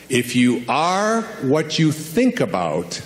If you are what you think about,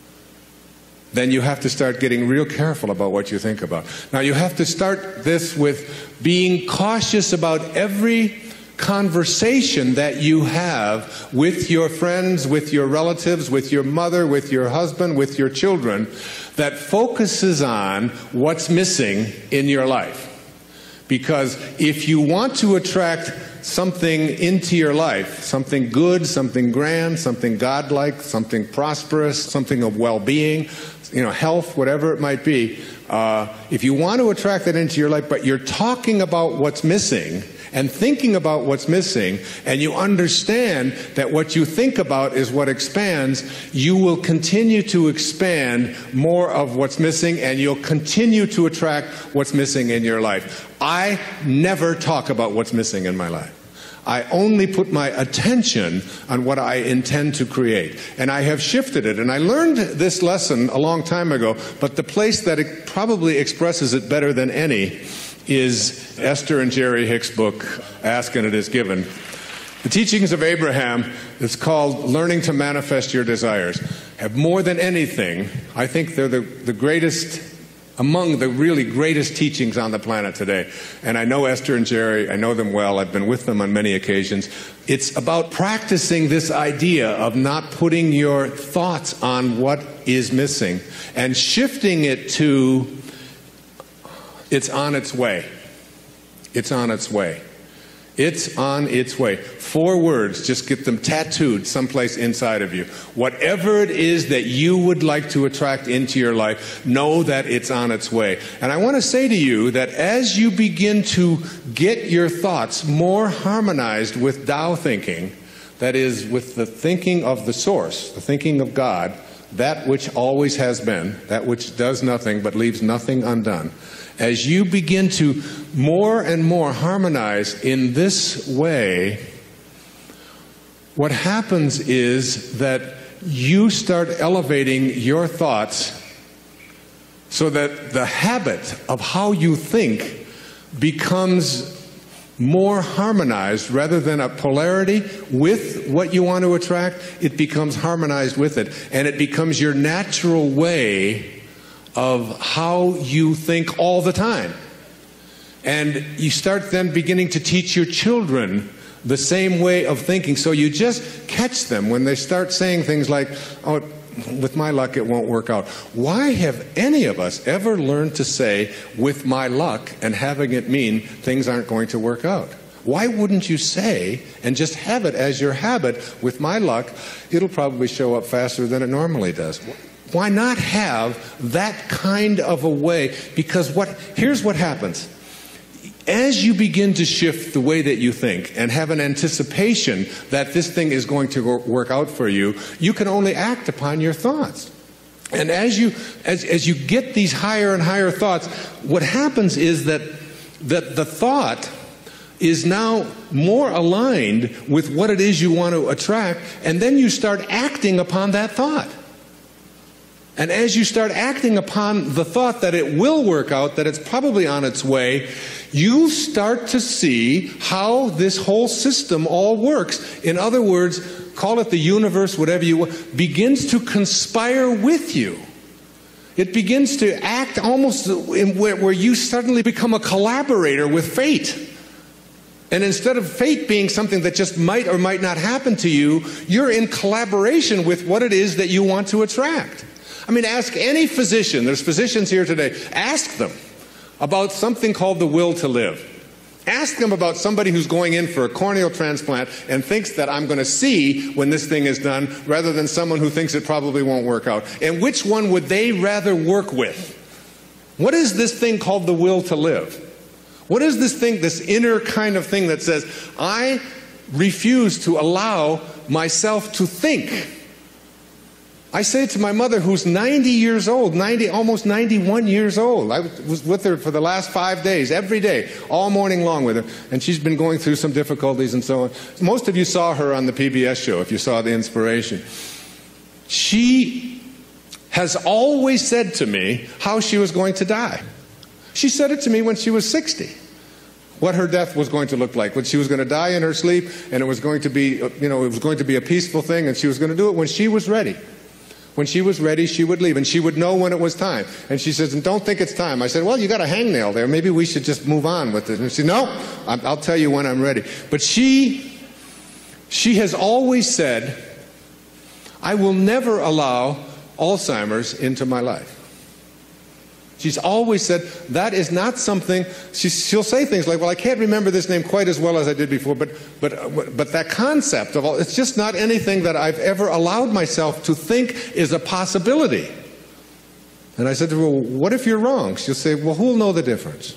then you have to start getting real careful about what you think about. Now, you have to start this with being cautious about every conversation that you have with your friends, with your relatives, with your mother, with your husband, with your children, that focuses on what's missing in your life. Because if you want to attract something into your life, something good, something grand, something godlike, something prosperous, something of well-being, health, whatever it might be, if you want to attract that into your life, but you're talking about what's missing and thinking about what's missing, and you understand that what you think about is what expands, you will continue to expand more of what's missing, and you'll continue to attract what's missing in your life. I never talk about what's missing in my life. I only put my attention on what I intend to create. And I have shifted it. And I learned this lesson a long time ago, but the place that it probably expresses it better than any is Esther and Jerry Hicks' book, Ask and It Is Given. The Teachings of Abraham, it's called Learning to Manifest Your Desires, have more than anything, I think they're the greatest, among the really greatest teachings on the planet today. And I know Esther and Jerry, I know them well, I've been with them on many occasions. It's about practicing this idea of not putting your thoughts on what is missing and shifting it to, it's on its way. It's on its way. It's on its way. 4 words, just get them tattooed someplace inside of you. Whatever it is that you would like to attract into your life, know that it's on its way. And I want to say to you that as you begin to get your thoughts more harmonized with Tao thinking, that is, with the thinking of the source, the thinking of God, that which always has been, that which does nothing but leaves nothing undone, as you begin to more and more harmonize in this way, what happens is that you start elevating your thoughts so that the habit of how you think becomes more harmonized rather than a polarity with what you want to attract. It becomes harmonized with it, and it becomes your natural way of how you think all the time. And you start then beginning to teach your children the same way of thinking. So you just catch them when they start saying things like, oh, with my luck it won't work out. Why have any of us ever learned to say, with my luck, and having it mean things aren't going to work out? Why wouldn't you say, and just have it as your habit, with my luck, it'll probably show up faster than it normally does? Why not have that kind of a way? Because here's what happens. As you begin to shift the way that you think and have an anticipation that this thing is going to work out for you, you can only act upon your thoughts. And as you get these higher and higher thoughts, what happens is that the thought is now more aligned with what it is you want to attract, and then you start acting upon that thought. And as you start acting upon the thought that it will work out, that it's probably on its way, you start to see how this whole system all works. In other words, call it the universe, whatever you want, begins to conspire with you. It begins to act almost where you suddenly become a collaborator with fate. And instead of fate being something that just might or might not happen to you, you're in collaboration with what it is that you want to attract. I mean, ask any physician, there's physicians here today, ask them about something called the will to live. Ask them about somebody who's going in for a corneal transplant and thinks that I'm going to see when this thing is done, rather than someone who thinks it probably won't work out. And which one would they rather work with? What is this thing called the will to live? What is this thing, this inner kind of thing that says, I refuse to allow myself to think? I say to my mother, who's 90 years old, almost 91 years old. I was with her for the last 5 days, every day, all morning long with her. And she's been going through some difficulties and so on. Most of you saw her on the PBS show, if you saw The Inspiration. She has always said to me how she was going to die. She said it to me when she was 60. what her death was going to look like. When she was going to die in her sleep, and it was going to be, it was going to be a peaceful thing, and she was going to do it when she was ready. When she was ready, she would leave, and she would know when it was time. And she says, and don't think it's time. I said, well, you got a hangnail there. Maybe we should just move on with it. And she said, no, I'll tell you when I'm ready. But she has always said, I will never allow Alzheimer's into my life. She's always said that is not something. She'll say things like, well, I can't remember this name quite as well as I did before, but that concept of all, it's just not anything that I've ever allowed myself to think is a possibility. And I said to her, well, what if you're wrong? She'll say, well, who'll know the difference?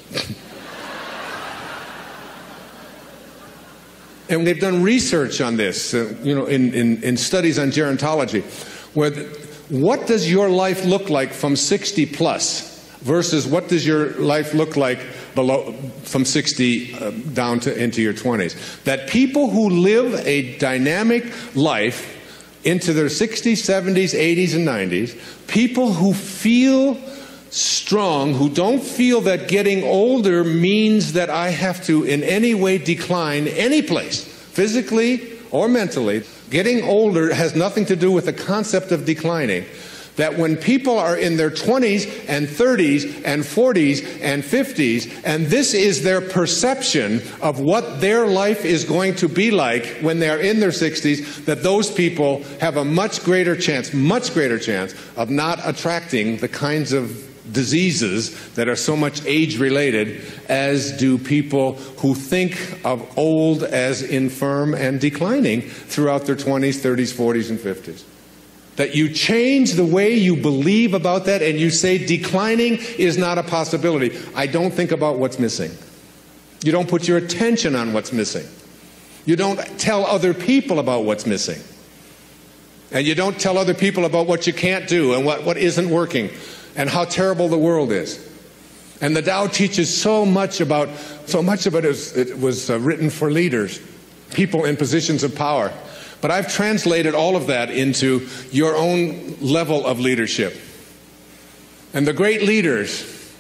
And they've done research on this, in studies on gerontology, where what does your life look like from 60 plus versus what does your life look like from 60 down to into your 20s? That people who live a dynamic life into their 60s, 70s, 80s, and 90s, people who feel strong, who don't feel that getting older means that I have to in any way decline any place, physically or mentally. Getting older has nothing to do with the concept of declining. That when people are in their 20s and 30s and 40s and 50s, and this is their perception of what their life is going to be like when they're in their 60s, that those people have a much greater chance of not attracting the kinds of diseases that are so much age-related as do people who think of old as infirm and declining throughout their 20s, 30s, 40s, and 50s. That you change the way you believe about that and you say declining is not a possibility. I don't think about what's missing. You don't put your attention on what's missing. You don't tell other people about what's missing. And you don't tell other people about what you can't do and what isn't working and how terrible the world is. And the Tao teaches so much of it was written for leaders, people in positions of power. But I've translated all of that into your own level of leadership. And the great leaders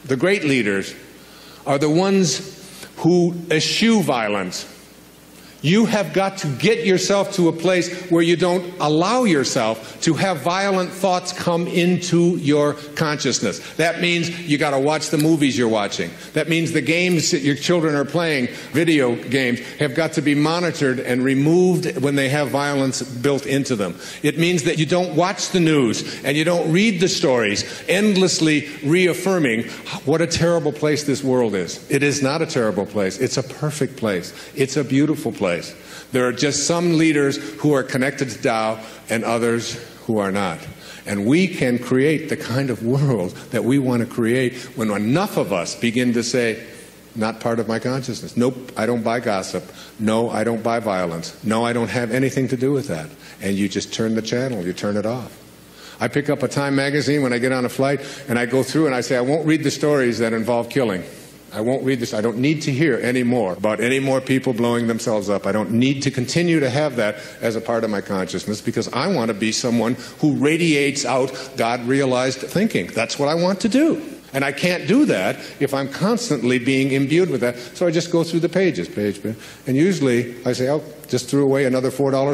are the ones who eschew violence. You have got to get yourself to a place where you don't allow yourself to have violent thoughts come into your consciousness. That means you got to watch the movies you're watching. That means the games that your children are playing, video games, have got to be monitored and removed when they have violence built into them. It means that you don't watch the news and you don't read the stories, endlessly reaffirming what a terrible place this world is. It is not a terrible place. It's a perfect place. It's a beautiful place. There are just some leaders who are connected to Tao and others who are not. And we can create the kind of world that we want to create when enough of us begin to say, not part of my consciousness. Nope, I don't buy gossip. No, I don't buy violence. No, I don't have anything to do with that. And you just turn the channel, you turn it off. I pick up a Time magazine when I get on a flight and I go through and I say, I won't read the stories that involve killing. I won't read this. I don't need to hear any more about any more people blowing themselves up. I don't need to continue to have that as a part of my consciousness because I want to be someone who radiates out God-realized thinking. That's what I want to do. And I can't do that if I'm constantly being imbued with that. So I just go through the pages, page. And usually I say, oh, just threw away another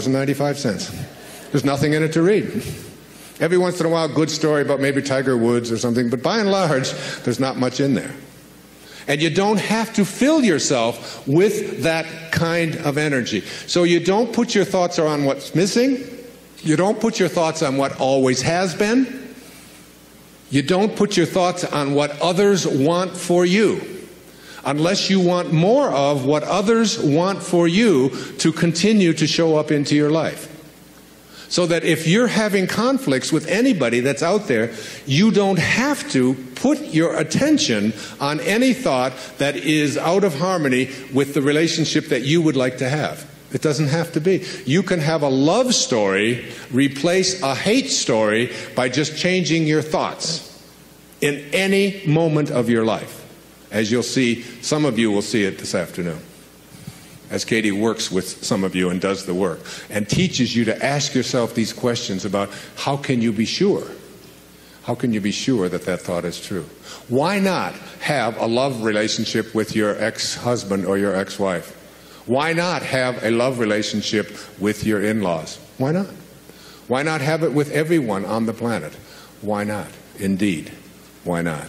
$4.95. There's nothing in it to read. Every once in a while, good story about maybe Tiger Woods or something. But by and large, there's not much in there. And you don't have to fill yourself with that kind of energy. So you don't put your thoughts on what's missing. You don't put your thoughts on what always has been. You don't put your thoughts on what others want for you, unless you want more of what others want for you to continue to show up into your life. So that if you're having conflicts with anybody that's out there, you don't have to put your attention on any thought that is out of harmony with the relationship that you would like to have. It doesn't have to be. You can have a love story replace a hate story by just changing your thoughts in any moment of your life. As you'll see, some of you will see it this afternoon, as Katie works with some of you and does the work, and teaches you to ask yourself these questions about how can you be sure? How can you be sure that that thought is true? Why not have a love relationship with your ex-husband or your ex-wife? Why not have a love relationship with your in-laws? Why not? Why not have it with everyone on the planet? Why not? Indeed, why not?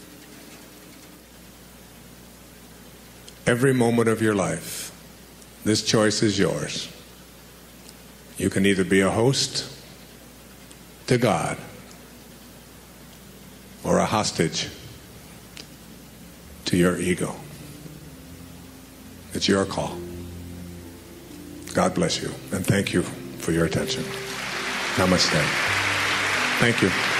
Every moment of your life, this choice is yours. You can either be a host to God or a hostage to your ego. It's your call. God bless you, and thank you for your attention. Namaste. Thank you.